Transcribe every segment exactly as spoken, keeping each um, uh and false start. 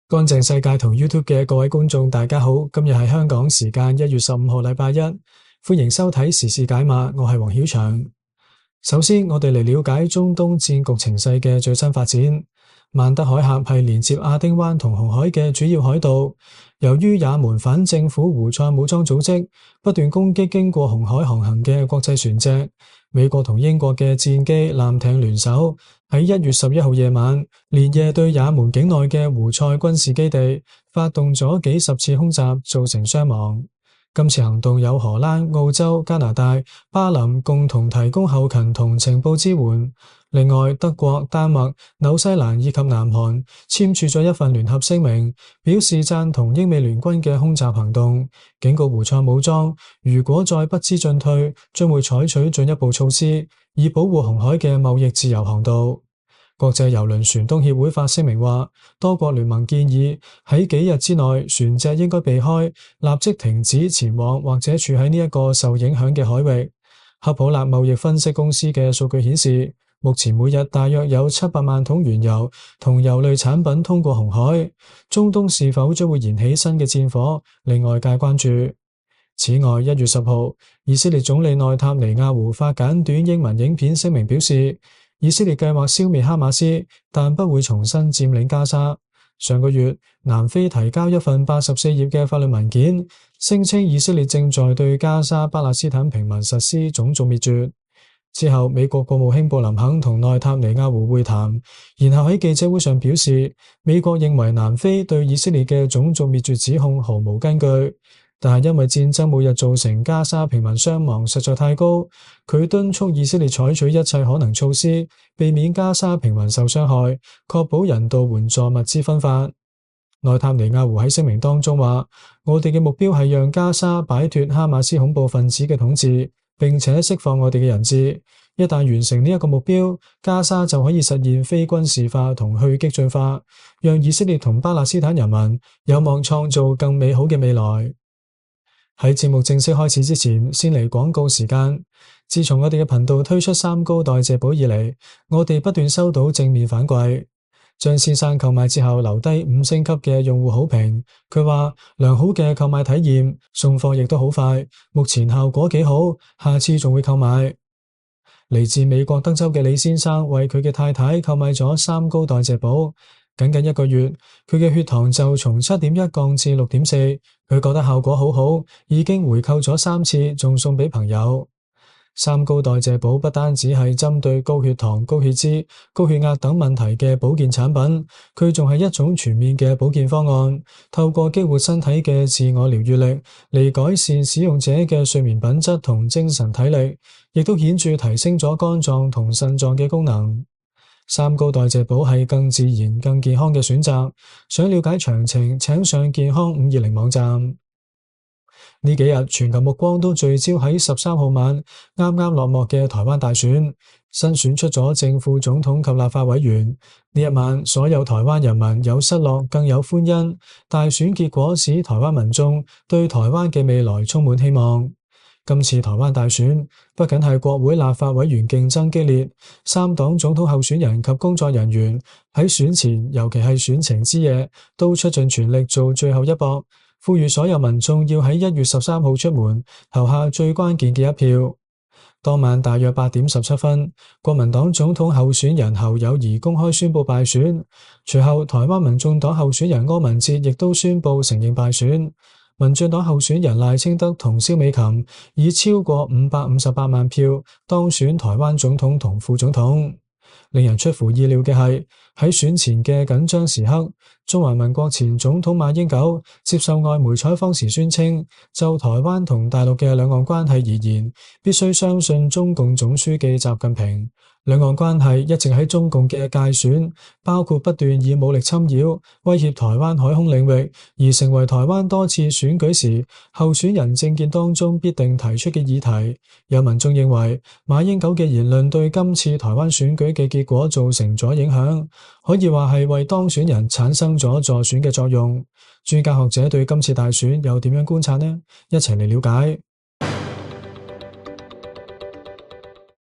乾淨世界同 YouTube 嘅各位觀眾，大家好，今日係香港時間一月十五號禮拜一，歡迎收睇時事解碼，我係黃曉翔。首先，我哋嚟了解中東戰局情勢嘅最新發展。曼德海峽係連接亞丁灣同紅海嘅主要海道，由於也門反政府胡塞武裝組織不斷攻擊經過紅海航行嘅國際船隻，美國同英國嘅戰機、艦艇聯手喺一月十一號夜晚連夜對也門境內嘅胡塞軍事基地發動咗幾十次空襲，造成傷亡。今次行動有荷蘭、澳洲、加拿大、巴林共同提供後勤同情報支援。另外，德國、丹麥、紐西蘭以及南韓簽署咗一份聯合聲明，表示贊同英美聯軍嘅空襲行動，警告胡塞武裝如果再不知進退，將會採取進一步措施，以保護紅海嘅貿易自由航道。國際郵輪船東協會發聲明話，多國聯盟建議喺幾日之內，船隻應該避開，立即停止前往或者處喺呢一個受影響嘅海域。赫普勒貿易分析公司嘅數據顯示，目前每日大約有七百萬桶原油同油類產品通過紅海。中東是否將會燃起新嘅戰火，令外界關注。此外，一月十號，以色列總理內塔尼亞胡發簡短英文影片聲明表示，以色列計劃消滅哈馬斯，但不會重新佔領加沙。上個月，南非提交一份八十四頁嘅法律文件，聲稱以色列正在對加沙巴勒斯坦平民實施種族滅絕。之後，美國國務卿布林肯同內塔尼亞胡會談，然後喺記者會上表示，美國認為南非對以色列嘅種族滅絕指控毫無根據。但係因為戰爭每日造成加沙平民傷亡實在太高，佢敦促以色列採取一切可能措施，避免加沙平民受傷害，確保人道援助物資分發。內塔尼亞胡喺聲明當中話，我哋嘅目標係讓加沙擺脫哈馬斯恐怖分子嘅統治，並且釋放我哋嘅人質。一旦完成呢一個目標，加沙就可以實現非軍事化同去激進化，讓以色列同巴勒斯坦人民有望創造更美好嘅未來。喺節目正式開始之前，先嚟廣告時間。自從我哋嘅頻道推出三高代謝寶以嚟，我哋不斷收到正面反饋。張先生購買之後留低五星級嘅用戶好評，佢話良好嘅購買體驗，送貨亦都好快，目前效果幾好，下次仲會購買。嚟自美國德州嘅李先生為佢嘅太太購買咗三高代謝寶。僅僅一個月，佢嘅血糖就從七點一降至六點四，佢覺得效果好好，已經回購咗三次，仲送俾朋友。三高代謝寶不單止係針對高血糖、高血脂、高血壓等問題嘅保健產品，佢仲係一種全面嘅保健方案，透過激活身體嘅自我療癒力嚟改善使用者嘅睡眠品質同精神體力，亦都顯著提升咗肝臟同腎臟嘅功能。三高代謝寶係更自然、更健康嘅選擇。想了解詳情，請上健康五二零網站。呢幾日全球目光都聚焦喺十三號晚啱啱落幕嘅台灣大選，新選出咗正副總統及立法委員。呢一晚，所有台灣人民有失落，更有歡欣。大選結果使台灣民眾對台灣嘅未來充滿希望。今次台灣大選不僅係國會立法委員競爭激烈，三黨總統候選人及工作人員喺選前，尤其係選情之夜，都出盡全力做最後一搏，呼籲所有民眾要喺一月十三號出門投下最關鍵嘅一票。當晚大約八點十七分，國民黨總統候選人侯友宜公開宣布敗選，隨後台灣民眾黨候選人柯文哲亦都宣布承認敗選。民進黨候選人賴清德同蕭美琴以超過五百五十八萬票當選台灣總統同副總統。令人出乎意料嘅係，喺選前嘅緊張時刻，中華民國前總統馬英九接受外媒採訪時宣稱，就台灣同大陸嘅兩岸關係而言，必須相信中共總書記習近平。兩岸關係一直喺中共嘅界選，包括不斷以武力侵擾、威脅台灣海空領域，而成為台灣多次選舉時候選人政見當中必定提出嘅議題。有民眾認為，馬英九嘅言論對今次台灣選舉嘅結果造成咗影響，可以話係為當選人產生咗助選嘅作用。專家學者對今次大選又點樣觀察呢？一齊嚟了解。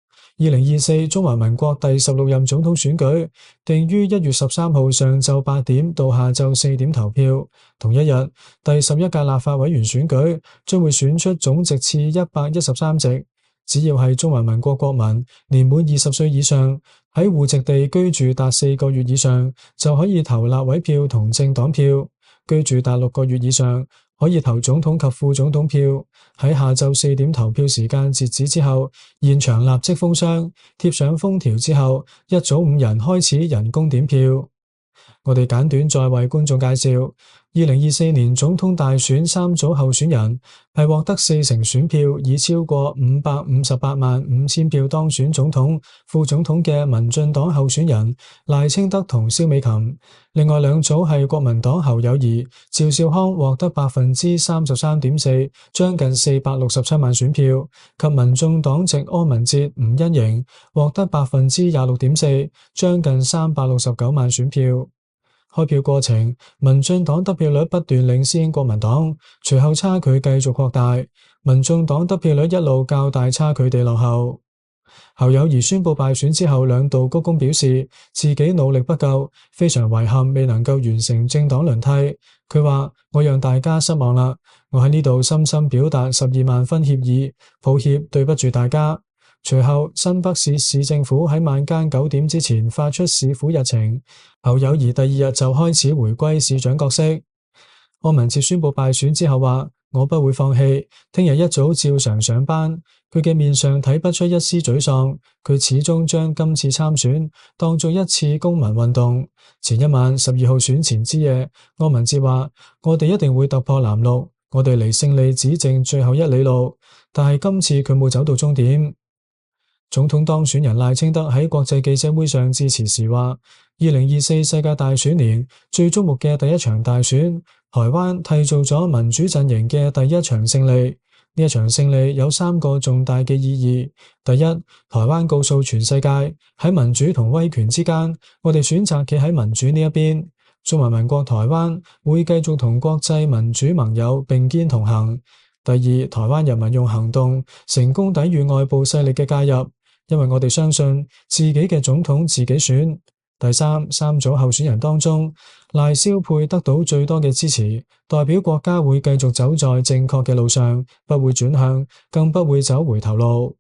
二零二四中華民國第十六任總統選舉定於一月十三號上晝八點到下晝四點投票。同一日，第十一屆立法委員選舉將會選出總席次一百一十三席。只要係中華民國國民，年滿二十歲以上，喺戶籍地居住達四個月以上，就可以投立委票同政黨票。居住達六個月以上，可以投總統及副總統票。喺下晝四點投票時間截止之後，現場立即封箱，貼上封條之後，一組五人開始人工點票。我哋簡短再為觀眾介紹，二零二四年總統大選三組候選人係獲得四成選票，以超過五百五十八萬五千票當選總統、副總統嘅民進黨候選人賴清德同蕭美琴。另外兩組係國民黨侯友宜、趙少康獲得百分之三十三點四，將近四百六十七萬選票，及民眾黨籍柯文哲、吳欣盈獲得百分之廿六點四，將近三百六十九萬選票。開票過程，民進黨得票率不斷領先國民黨，隨後差距繼續擴大，民眾黨得票率一路較大差距地落後。侯友宜宣布敗選之後，兩度鞠躬表示自己努力不夠，非常遺憾未能夠完成政黨輪替。佢話：我讓大家失望啦，我喺呢度深深表達十二萬分歉意，抱歉對不住大家。隨後，新北市市政府喺晚間九點之前發出市府日程，侯友宜第二日就開始回歸市長角色。柯文哲宣布敗選之後話：我不會放棄，聽日一早照常上班。佢嘅面上睇不出一絲沮喪，佢始終將今次參選當作一次公民運動。前一晚十二號選前之夜，柯文哲話：我哋一定會突破藍綠，我哋離勝利只剩最後一里路。但係今次佢冇走到終點。總統當選人賴清德喺國際記者會上致辭時話：二零二四世界大選年最矚目嘅第一場大選，台灣締造咗民主陣營嘅第一場勝利。呢一場勝利有三個重大嘅意義。第一，台灣告訴全世界喺民主同威權之間，我哋選擇企喺民主呢一邊。中華民國台灣會繼續同國際民主盟友並肩同行。第二，台灣人民用行動成功抵禦外部勢力嘅介入，因為我哋相信自己嘅總統自己選。第三，三組候選人當中，賴蕭配得到最多嘅支持，代表國家會繼續走在正確嘅路上，不會轉向，更不會走回頭路。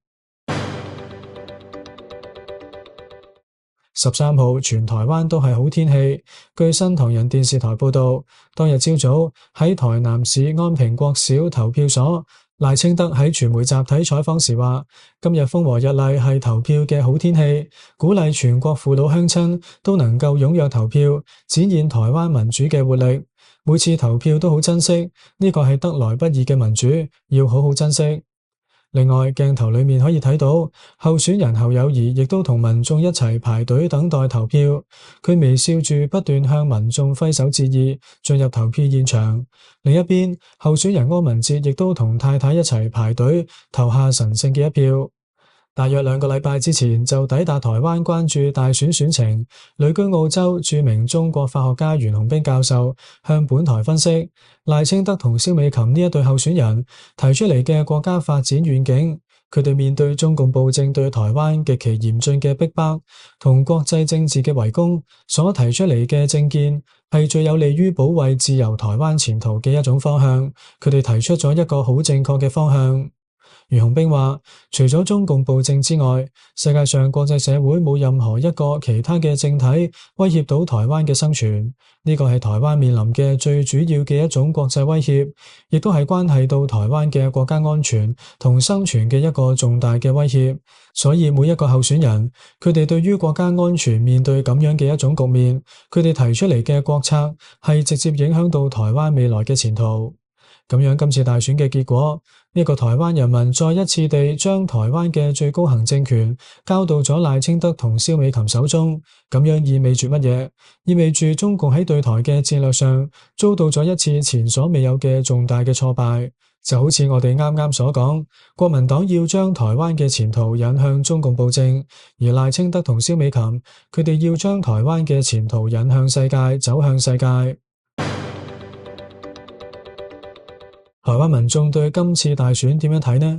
十三號全台灣都係好天氣。據新唐人電視台報道，當日朝早喺台南市安平國小投票所，賴清德喺傳媒集體採訪時話：今日風和日麗係投票嘅好天氣，鼓勵全國父老鄉親都能夠踴躍投票，展現台灣民主嘅活力。每次投票都好珍惜，呢個係得來不易嘅民主，要好好珍惜。另外，鏡頭裏面可以睇到候選人侯友宜亦都同民眾一齊排隊等待投票，佢微笑住不斷向民眾揮手致意，進入投票現場。另一邊，候選人柯文哲亦都同太太一齊排隊投下神聖嘅一票。大約兩個禮拜之前就抵達台灣關注大選選情，旅居澳洲著名中國法學家袁弘彬教授向本台分析，賴清德同蕭美琴呢一對候選人提出嚟嘅國家發展願景，佢哋面對中共暴政對台灣極其嚴峻嘅逼迫同國際政治嘅圍攻，所提出嚟嘅政見係最有利於保衛自由台灣前途嘅一種方向，佢哋提出咗一個好正確嘅方向。袁弘彬話：除咗中共暴政之外，世界上國際社會冇任何一個其他嘅政體威脅到台灣嘅生存。呢個係台灣面臨嘅最主要嘅一種國際威脅，亦都係關係到台灣嘅國家安全同生存嘅一個重大嘅威脅。所以每一個候選人，佢哋對於國家安全面對咁樣嘅一種局面，佢哋提出嚟嘅國策係直接影響到台灣未來嘅前途。咁樣今次大選嘅結果，呢個台灣人民再一次地將台灣嘅最高行政權交到咗賴清德同蕭美琴手中，咁樣意味住乜嘢？意味住中共喺對台嘅戰略上遭到咗一次前所未有嘅重大嘅挫敗。就好似我哋啱啱所講，國民黨要將台灣嘅前途引向中共暴政，而賴清德同蕭美琴佢哋要將台灣嘅前途引向世界，走向世界。台灣民眾對今次大選點樣睇呢？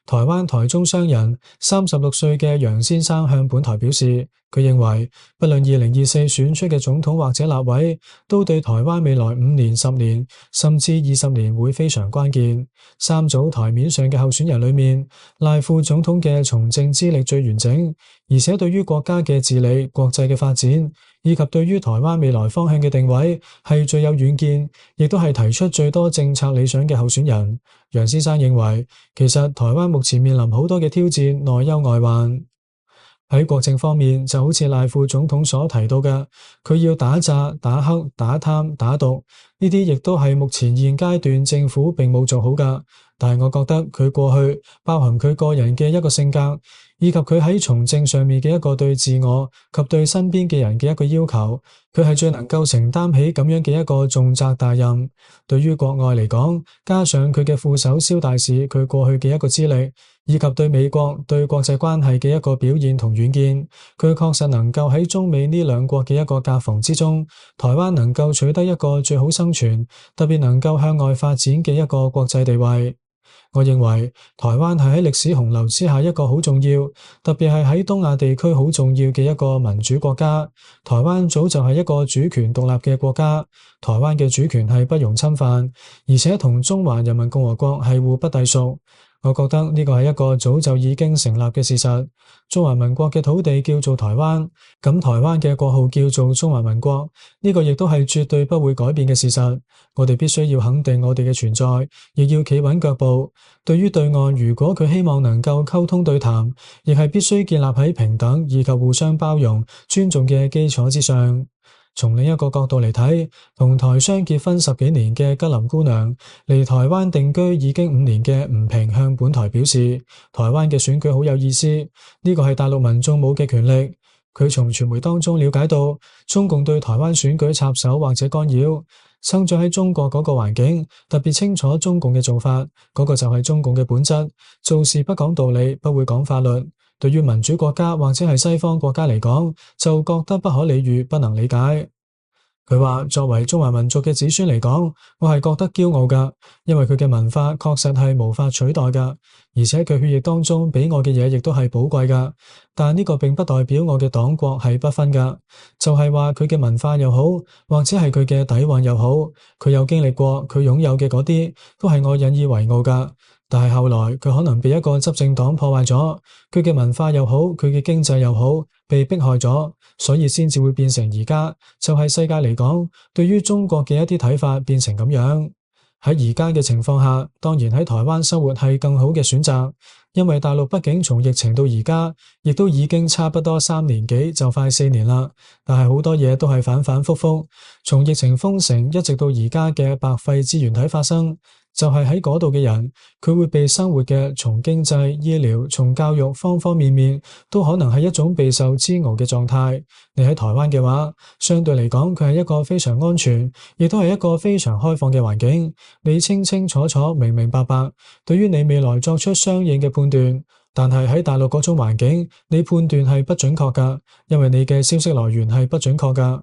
台灣台中商人三十六歲嘅楊先生向本台表示，佢認為不論二零二四選出嘅總統或者立委，都對台灣未來五年、十年甚至二十年會非常關鍵。三組台面上嘅候選人裏面，賴副總統嘅從政資歷最完整，而且對於國家嘅治理、國際嘅發展以及對於台灣未來方向嘅定位係最有遠見，亦都係提出最多政策理想嘅候選人。楊先生認為，其實台灣目前面臨好多嘅挑戰，內憂外患。喺國政方面，就好似賴副總統所提到嘅，佢要打詐、打黑、打貪、打毒，呢啲亦都係目前現階段政府並冇做好㗎。但係我覺得佢過去包含佢個人嘅一個性格，以及佢喺從政上面嘅一個對自我及對身邊嘅人嘅一個要求，佢係最能夠承擔起咁樣嘅一個重責大任。對於國外嚟講，加上佢嘅副手蕭大使佢過去嘅一個資歷，以及對美國對國際關係嘅一個表現同遠見，佢確實能夠喺中美呢兩國嘅一個夾縫之中，台灣能夠取得一個最好生存，特別能夠向外發展嘅一個國際地位。我認為台灣係喺歷史洪流之下一個好重要，特別係喺東亞地區好重要嘅一個民主國家。台灣早就係一個主權獨立嘅國家，台灣嘅主權係不容侵犯，而且同中華人民共和國係互不隸屬。我覺得呢個係一個早就已經成立嘅事實。中華民國嘅土地叫做台灣，咁台灣嘅國號叫做中華民國，呢個亦都係絕對不會改變嘅事實。我哋必須要肯定我哋嘅存在，亦要企穩腳步。對於對岸，如果佢希望能夠溝通對談，亦係必須建立喺平等以及互相包容、尊重嘅基礎之上。從另一個角度嚟睇，同台商結婚十幾年嘅吉林姑娘嚟台灣定居已經五年嘅吳平向本台表示，台灣嘅選舉好有意思，呢個係大陸民眾冇嘅權力。佢從傳媒當中了解到，中共對台灣選舉插手或者干擾，生長喺中國嗰個環境，特別清楚中共嘅做法，嗰個就係中共嘅本質，做事不講道理，不會講法律。對於民主國家或者係西方國家嚟講，就覺得不可理喻，不能理解。佢話作為中華民族嘅子孫嚟講，我係覺得驕傲噶，因為佢嘅文化確實係無法取代噶，而且佢血液當中俾我嘅嘢亦都係寶貴噶。但呢個並不代表我嘅黨國係不分噶，就係話佢嘅文化又好，或者係佢嘅底蘊又好，佢有經歷過，佢擁有嘅嗰啲都係我引以為傲噶。但係後來佢可能被一個執政黨破壞咗，佢嘅文化又好，佢嘅經濟又好，被迫害咗，所以先至會變成而家就係世界嚟講對於中國嘅一啲睇法變成咁樣。喺而家嘅情況下，當然喺台灣生活係更好嘅選擇，因為大陸畢竟從疫情到而家亦都已經差不多三年幾，就快四年啦。但係好多嘢都係反反复复，從疫情封城一直到而家嘅百廢之原體發生，就係喺嗰度嘅人，佢會被生活嘅從經濟、醫療、從教育方方面面都可能係一種備受煎熬嘅狀態。你喺台灣嘅話，相對嚟講佢係一個非常安全，亦都係一個非常開放嘅環境。你清清楚楚、明明白白，對於你未來作出相應嘅判斷。但係喺大陸嗰種環境，你判斷係不準確噶，因為你嘅消息來源係不準確噶。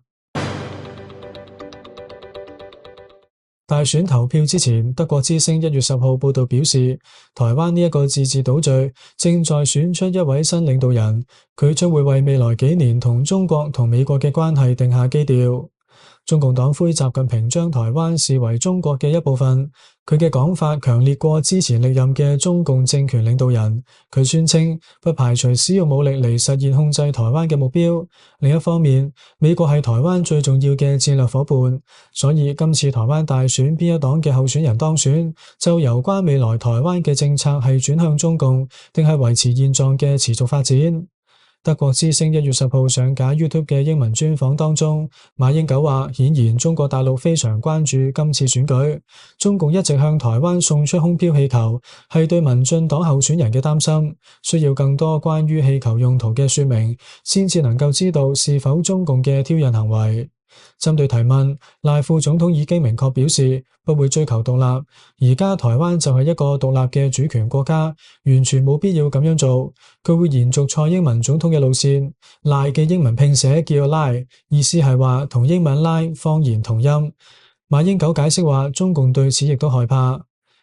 大選投票之前，德國之聲一月十號報道表示，台灣呢一個自治島嶼正在選出一位新領導人，佢將會為未來幾年同中國同美國嘅關係定下基調。中共黨魁習近平將台灣視為中國嘅一部分，佢嘅講法強烈過之前歷任嘅中共政權領導人。佢宣稱不排除使用武力嚟實現控制台灣嘅目標。另一方面，美國係台灣最重要嘅戰略夥伴，所以今次台灣大選邊一黨嘅候選人當選，就攸關未來台灣嘅政策係轉向中共，定係維持現狀嘅持續發展。德國之聲一月十號上架 YouTube 嘅英文專訪當中，馬英九話：顯然中國大陸非常關注今次選舉，中共一直向台灣送出空飄氣球，係對民進黨候選人嘅擔心，需要更多關於氣球用途嘅說明，先至能夠知道是否中共嘅挑釁行為。針對提問，賴副總統已經明確表示不會追求獨立，而家台灣就係一個獨立嘅主權國家，完全冇必要咁樣做。佢會延續蔡英文總統嘅路線，賴嘅英文拼寫叫 lie， 意思係話同英文 lie 方言同音。馬英九解釋話，中共對此亦都害怕。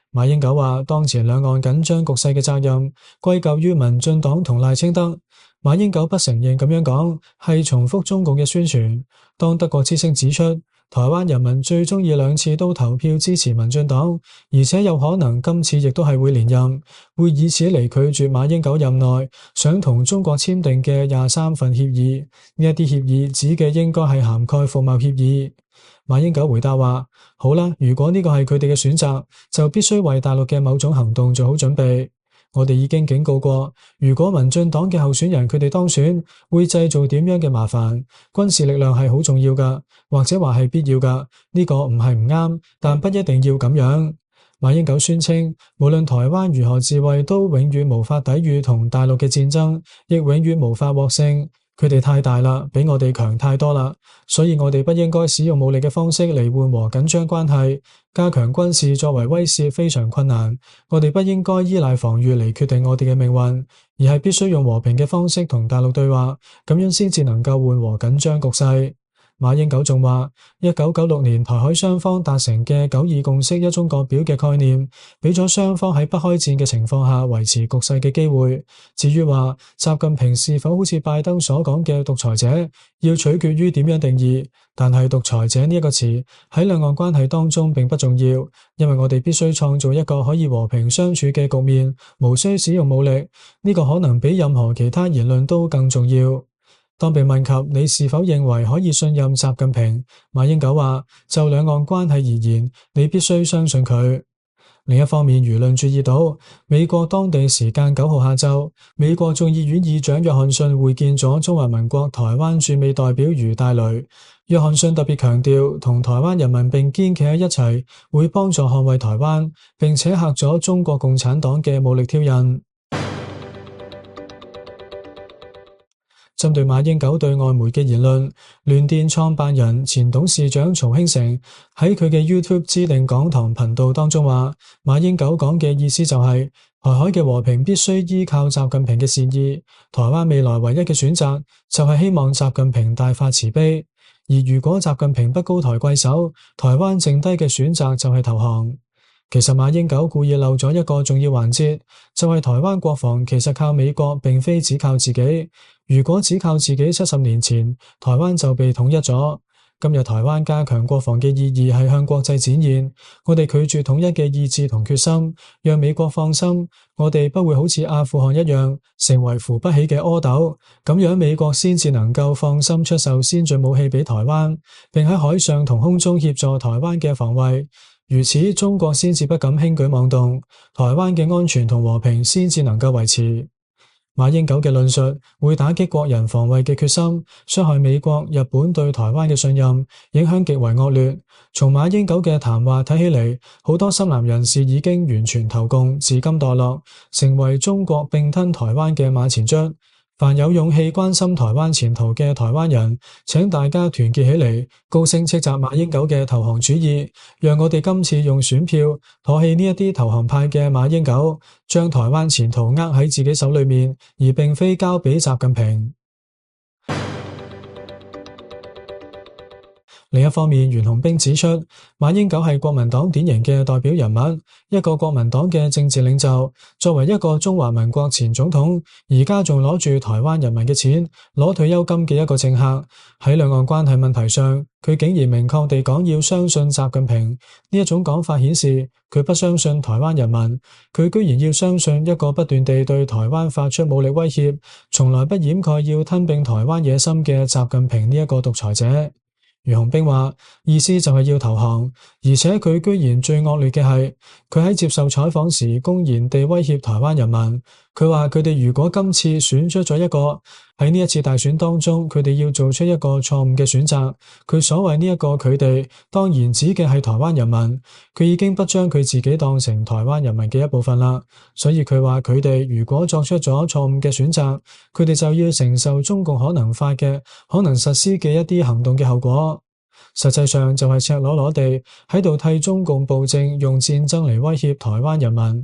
馬英九話，當前兩岸緊張局勢嘅責任歸咎於民進黨同賴清德。馬英九不承認咁樣講，係重複中共嘅宣傳。當德國之聲指出，台灣人民最終以兩次都投票支持民進黨，而且有可能今次亦都係會連任，會以此嚟拒絕馬英九任內想同中國簽訂嘅廿三份協議。呢一啲協議指嘅應該係涵蓋服貿協議。馬英九回答話：好啦，如果呢個係佢哋嘅選擇，就必須為大陸嘅某種行動做好準備。我哋已經警告過，如果民進黨嘅候選人佢哋當選，會製造點樣嘅麻煩。軍事力量係好重要噶，或者話係必要噶。呢個唔係唔啱，但不一定要咁樣。馬英九宣稱，無論台灣如何自衛，都永遠無法抵禦同大陸嘅戰爭，亦永遠無法獲勝。佢哋太大啦，比我哋強太多啦，所以我哋不應該使用武力嘅方式嚟緩和緊張關係。加強軍事作為威懾非常困難，我哋不應該依賴防禦嚟決定我哋嘅命運，而係必須用和平嘅方式同大陸對話，咁樣先至能夠緩和緊張局勢。馬英九仲話，一九九六年台海雙方達成嘅九二共識一中各表嘅概念，俾咗雙方喺不開戰嘅情況下維持局勢嘅機會。至於話習近平是否好似拜登所講嘅獨裁者，要取決於點樣定義。但係獨裁者呢一個詞喺兩岸關係當中並不重要，因為我哋必須創造一個可以和平相處嘅局面，無需使用武力。呢個可能比任何其他言論都更重要。當被問及你是否認為可以信任習近平，馬英九話，就兩岸關係而言，你必須相信佢。另一方面，輿論注意到美國當地時間九號下晝，美國眾議院議長約翰遜會見咗中華民國台灣駐美代表余大雷。約翰遜特別強調，同台灣人民並肩企喺一齊，會幫助捍衛台灣，並且嚇咗中國共產黨嘅武力挑釁。針對馬英九對外媒嘅言論，聯電創辦人前董事長曹興誠喺佢嘅 YouTube 知定講堂頻道當中話，馬英九講嘅意思就係、是、台海嘅和平必須依靠習近平嘅善意，台灣未來唯一嘅選擇就係希望習近平大發慈悲，而如果習近平不高抬貴手，台灣剩低嘅選擇就係投降。其實馬英九故意漏咗一個重要環節，就係、是、台灣國防其實靠美國，並非只靠自己。如果只靠自己，七十年前台灣就被統一咗。今日台灣加強國防嘅意義係向國際展現，我哋拒絕統一嘅意志同決心，讓美國放心，我哋不會好似阿富汗一樣成為扶不起嘅阿斗，咁樣美國先至能夠放心出售先進武器俾台灣，並喺海上同空中協助台灣嘅防衛。如此，中國先至不敢輕舉妄動，台灣嘅安全同和平先至能夠維持。馬英九嘅論述會打擊國人防衛嘅決心，傷害美國、日本對台灣嘅信任，影響極為惡劣。從馬英九嘅談話睇起嚟，好多深藍人士已經完全投共，自甘墮落，成為中國併吞台灣嘅馬前卒。凡有勇氣關心台灣前途嘅台灣人，請大家團結起嚟，高聲斥責馬英九嘅投降主義，讓我哋今次用選票唾棄呢一啲投降派嘅馬英九，將台灣前途握喺自己手裏面，而並非交俾習近平。另一方面，袁弘冰指出，馬英九係國民黨典型嘅代表人物，一個國民黨嘅政治領袖。作為一個中華民國前總統，而家仲攞住台灣人民嘅錢，攞退休金嘅一個政客，喺兩岸關係問題上，佢竟然明確地講要相信習近平。呢一種講法顯示佢不相信台灣人民，佢居然要相信一個不斷地對台灣發出武力威脅，從來不掩蓋要吞併台灣野心嘅習近平呢一個獨裁者。袁弘冰話，意思就係要投降，而且佢居然最惡劣嘅係，佢喺接受採訪時公然地威脅台灣人民。佢話佢哋如果今次選出咗一個，喺呢一次大選當中，佢哋要做出一個錯誤嘅選擇。佢所謂呢一個佢哋，當然指嘅係台灣人民。佢已經不將佢自己當成台灣人民嘅一部分啦。所以佢話佢哋如果作出咗錯誤嘅選擇，佢哋就要承受中共可能發嘅、可能實施嘅一啲行動嘅後果。實際上就係赤裸裸地喺度替中共暴政用戰爭嚟威脅台灣人民。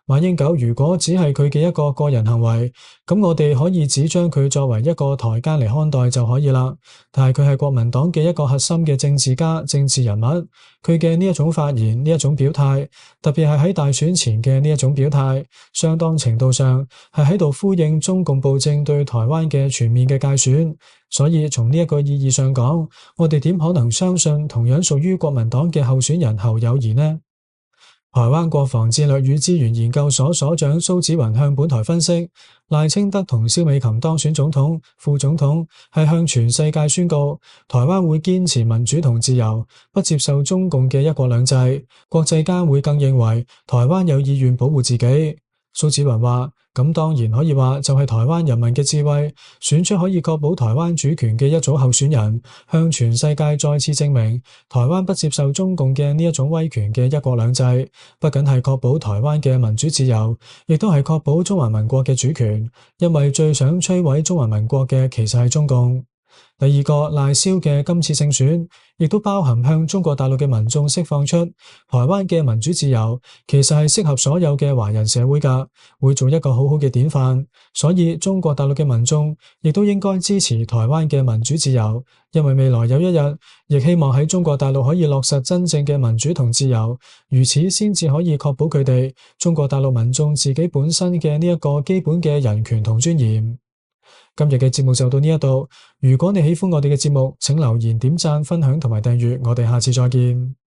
馬英九如果只係佢嘅一個個人行為，咁我哋可以只將佢作為一個台階嚟看待就可以啦。但係佢係國民黨嘅一個核心嘅政治家、政治人物，佢嘅呢一種發言、呢一種表態，特別係喺大選前嘅呢一種表態，相當程度上係喺度呼應中共暴政對台灣嘅全面嘅介選。所以從呢一個意義上講，我哋點可能相信同樣屬於國民黨嘅候選人侯友宜呢？台灣國防戰略與資源研究所所長蘇紫雲向本台分析，賴清德同蕭美琴當選總統、副總統，係向全世界宣告台灣會堅持民主同自由，不接受中共嘅一國兩制。國際間會更認為台灣有意願保護自己。蘇紫雲話：咁當然可以話就係台灣人民嘅智慧，選出可以確保台灣主權嘅一組候選人，向全世界再次證明台灣不接受中共嘅呢一種威權嘅一國兩制，不僅係確保台灣嘅民主自由，亦都係確保中華民國嘅主權，因為最想摧毀中華民國嘅其實係中共。第二個賴蕭嘅今次勝選，亦都包含向中國大陸嘅民眾釋放出台灣嘅民主自由，其實係適合所有嘅華人社會㗎，會做一個好好嘅典範。所以中國大陸嘅民眾亦都應該支持台灣嘅民主自由，因為未來有一日，亦希望喺中國大陸可以落實真正嘅民主同自由，如此先至可以確保佢哋中國大陸民眾自己本身嘅呢一個基本嘅人權同尊嚴。今日嘅節目就到呢一度，如果你喜歡我哋嘅節目，請留言、點讚、分享同埋訂閱，我哋下次再見。